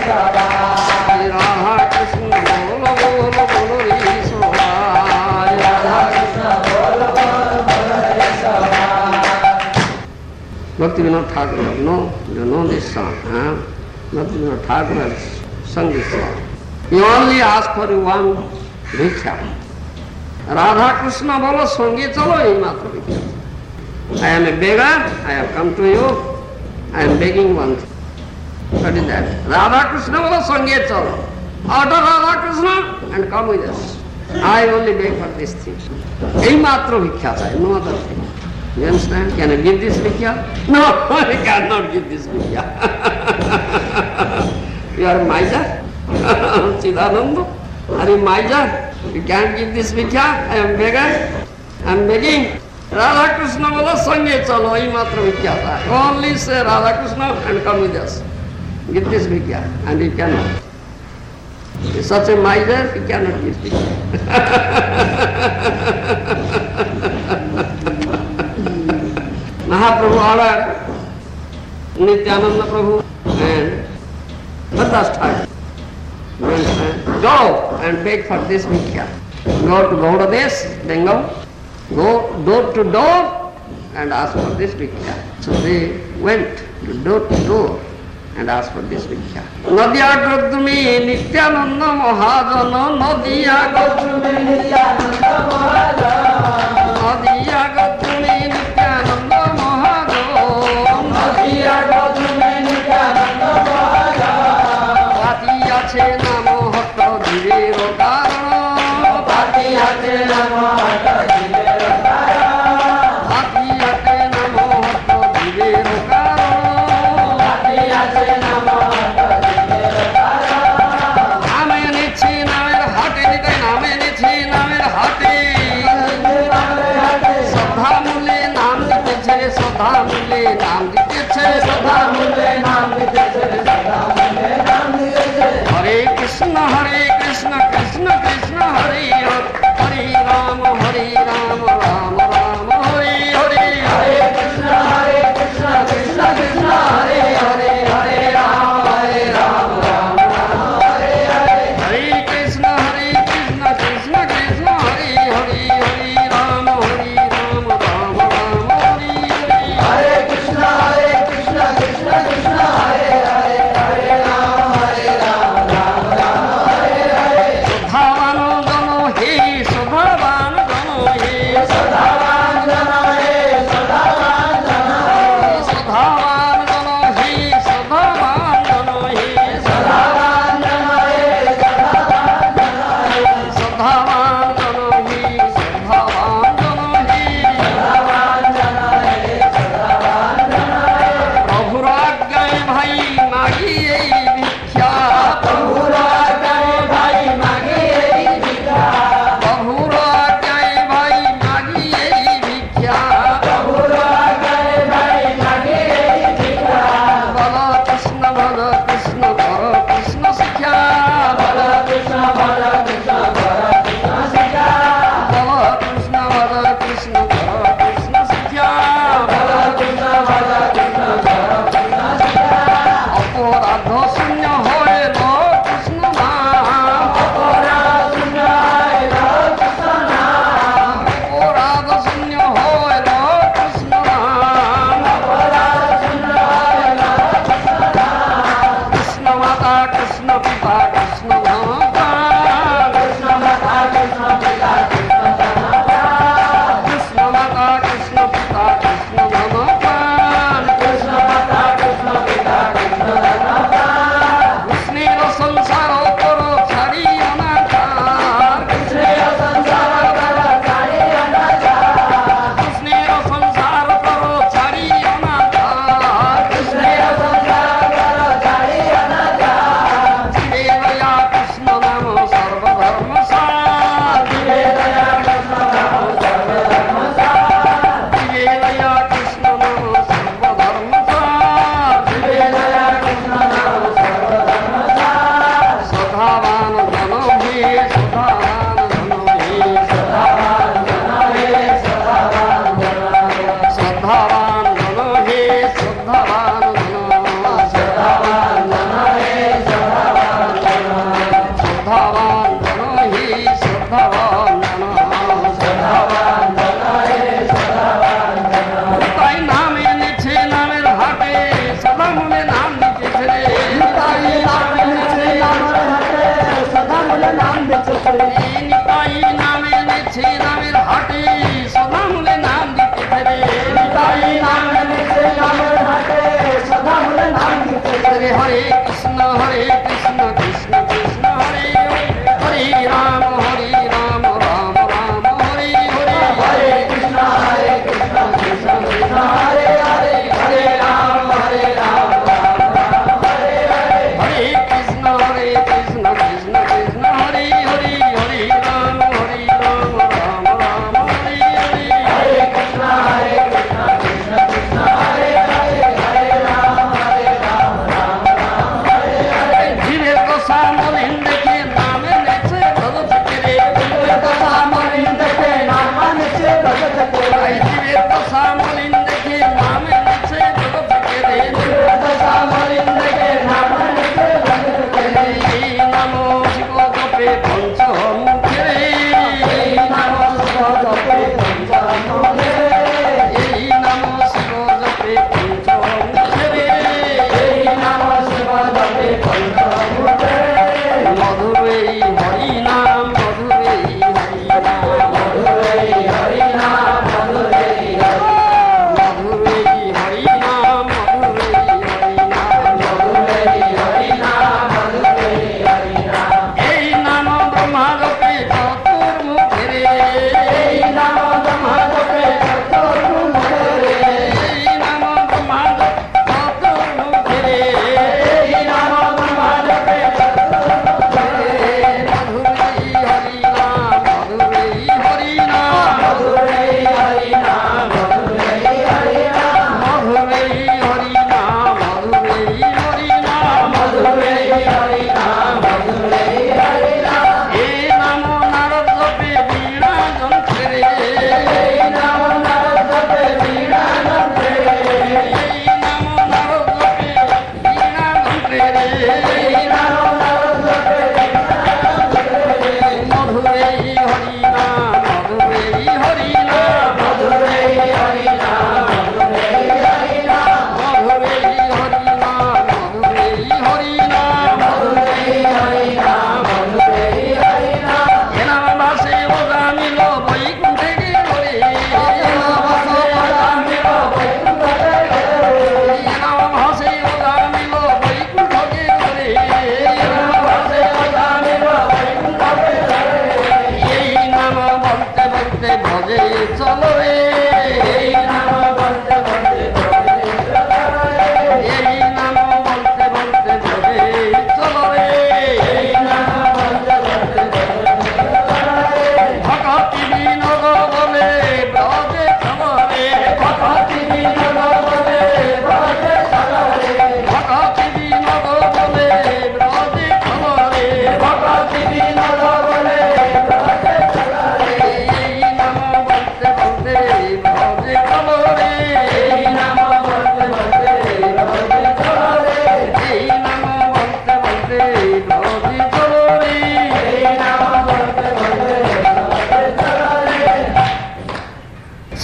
राधा कृष्ण बोलो बोलो बोलो रे सोहाय राधा कृष्ण बोलो बोलो बोलो रे सोहाय Bhakti Vinod Thakur, you know this song, huh? Bhakti Vinod Thakur has sung this song. You only ask for one bhiksha. Radha Krishna bolo sange chalo ei matra bhiksha. I am a beggar, I have come to you, I am begging one thing. What is that? Radha Krishna bolo sange chalo. Order Radha Krishna and come with us. I only beg for this thing. Ei matra bhiksha chai, no other thing. You understand? Can I give this bhiksha? No, I cannot give this bhiksha. You are miser? Chidananda? Are you miser? You can't give this bhiksha? I am beggar. I am begging. Radha Krishna bola sange chalo, ei matra bhiksha chai. Only say Radha Krishna and come with us. Give this bhiksha. And you cannot. You're such a miser, you cannot give bhiksha. Mahaprabhu ordered Nityananda Prabhu and Bhadas Thakur. Go and beg for this bhiksha. Go to Gaudadesh, Bengal. Go door to door and ask for this bhiksha. So they went to door and asked for this bhiksha. Nadiya Gautrumi Nityananda Mahajana. Nadiya Gautrumi Nityananda Mahajana. Nadiya Gautrumi Nityananda Mahajana. Nadiya Gautrumi Nityananda Mahajana. Patiya che namo hatto dhirero karana. Patiya che namo hatto dhirero karana. Patiya che namo hatto dhirero karana. Patiya che namo hatto dhirero karana. Name nichi namer hate nitai name nichi namer hate. Sadha mule naam diteche sadha mule naam diteche sadha mule naam diteche sadha mule naam diteche. Hare Krishna Krishna Krishna Hare Hare. Hare Rama Rama Rama Hare Hare. Hare Krishna Krishna Krishna Hare Hare. Hare Rama Rama Rama Hare Hare. Hare Krishna Krishna Krishna Hare Hare. Hare Rama Rama Rama Hare Hare. Hare Krishna Krishna Krishna Hare Hare. Hare Rama Rama Rama Hare Hare. Sadhavano jano he sadhavano jano he sadhavano jano he sadhavano jano he sadhavano jano he sadhavano jano he sadhavano jano he sadhavano jano he sadhavano jano he sadhavano jano he sadhavano jano he Prabhur ajñায় ভাই মাগি এই ভিক্ষা Prabhur ajñায় ভাই মাগি এই ভিক্ষা Prabhur ajñায় ভাই মাগি এই ভিক্ষা Prabhur ajñায় ভাই মাগি এই ভিক্ষা বল কৃষ্ণ কর কৃষ্ণ শিক্ষা বল কৃষ্ণ কর কৃষ্ণ শিক্ষা বল কৃষ্ণ কর কৃষ্ণ শিক্ষা বল কৃষ্ণ কর কৃষ্ণ শিক্ষা অপরাধ শূন্য হয় কৃষ্ণ নাম অপরাধ শূন্য হয় কৃষ্ণ নাম অপরাধ শূন্য হয় কৃষ্ণ নাম অপরাধ শূন্য হয় কৃষ্ণ নাম কৃষ্ণ মাতা কৃষ্ণ পিতা কৃষ্ণ ধাম কৃষ্ণ মাতা কৃষ্ণ পিতা কৃষ্ণ ধাম কৃষ্ণ মাতা কৃষ্ণ পিতা কৃষ্ণ ধাম কৃষ্ণ মাতা কৃষ্ণ পিতা কৃষ্ণ ধাম কৃষ্ণের সংসার কর ছাড়িও না তার কৃষ্ণের সংসার কর ছাড়িও না তার কৃষ্ণের সংসার কর ছাড়িও না তার কৃষ্ণের সংসার কর ছাড়িও না তার জীবে রয়া কৃষ্ণ নাম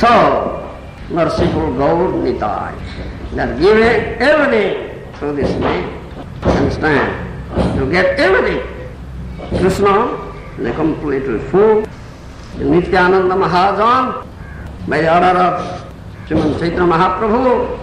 So, merciful Gaur Nitai, they are giving everything to this man. Understand? You get everything. Krishna, they completely full. Nityananda Mahajan, by the order of Srimad Chaitanya Mahaprabhu,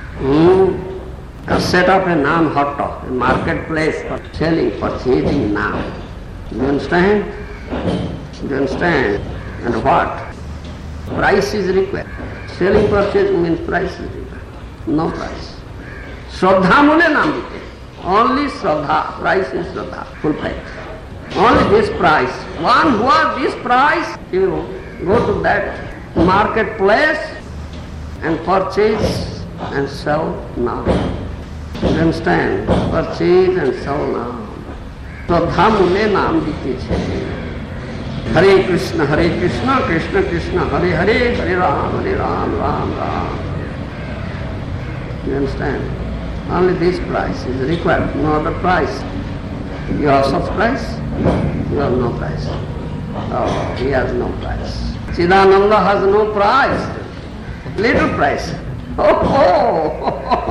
has set up a Nam Hatta, a marketplace for selling, purchasing Nam. Do you understand? Do you understand? And what? Price is required. Selling, purchasing means price is required. No price. Shraddha mule Nam dite. Only Shraddha. Price is Shraddha. Full price. Only this price. One who has this price, he will go to that marketplace and purchase and sell now. You understand? Purchase and sell now. Shraddha mule Nam dite chhe. Hare Krishna, Krishna Krishna, Hare Hare, Hare Ram, Ram Ram. You understand? Only this price is required, no other price. You have such price? You have no price. Oh, he has no price. Chidananda has no price. Little price. Oh.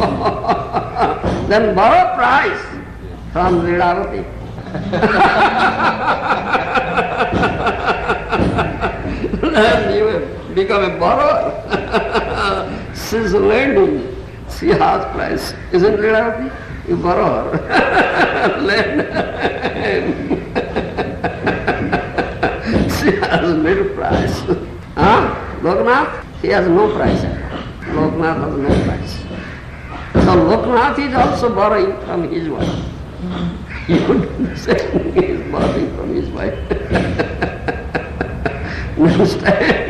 Then borrow price from Lilavati. Then you become a borrower. She's lending. She has price. Isn't Lilavati? You borrow her. Lend. She has little price. Loknath? He has no price. Loknath has no price. So Loknath is also borrowing from his wife. You understand? He is borrowing from his wife. You understand?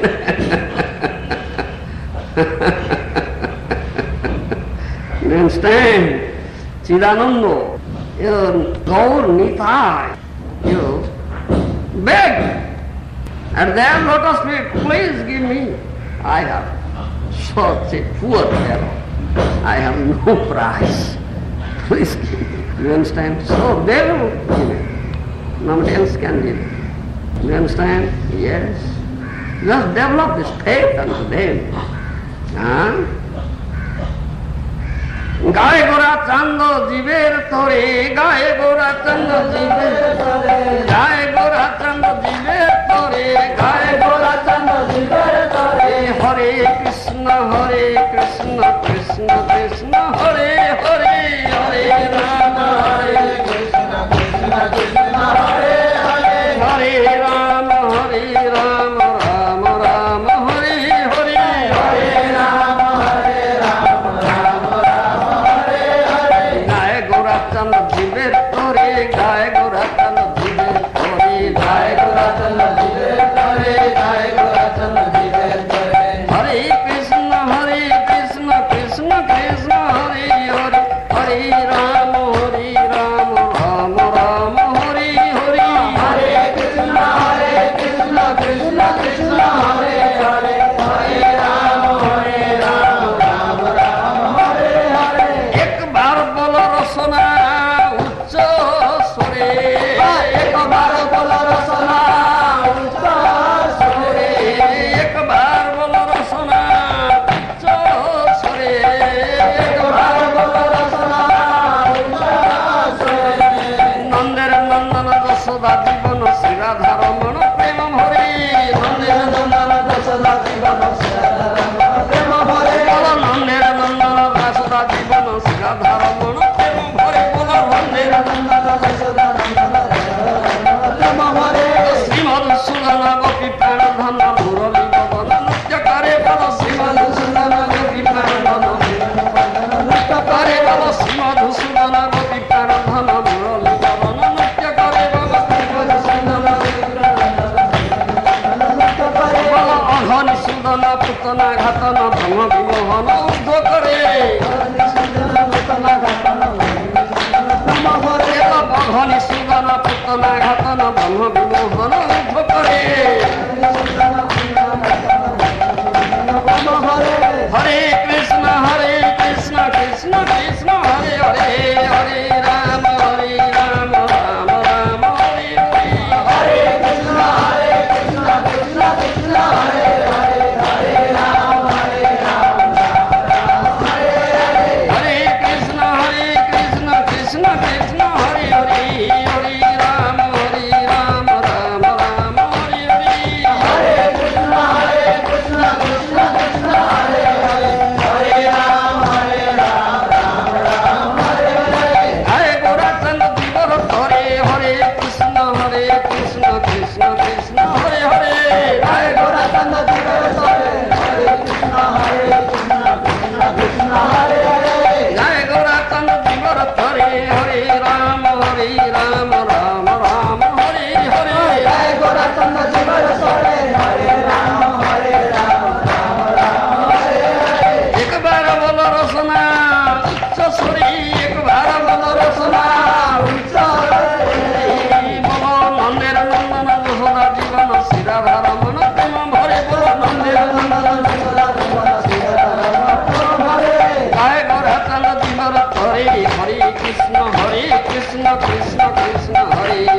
You understand? Chidananda, Gaur Nitai, you beg. At their lotus feet, please give me. I have such a poor fellow. I have no price. Please give me. You understand? So they will give it. Nobody else can give it. You understand? Yes. Just develop this faith unto them. Gaye Gora Chando Jiver Tore, Gaye Gora Chando Jiver Tore, Gaye Gora Chando Jiver Tore, Gaye Gora Chando Jiver Tore, Hare Krishna, Krishna Krishna, Hare Hare, Hare Rama, Hare Krishna, Krishna Hare Hare, Hare Rama, Hare Rama, Rama Rama, Hare Hare, Hare Rama, Hare Rama, Rama Rama, Hare Hare. Gaye Gora Chando Jiver Tore, Krishna, Hare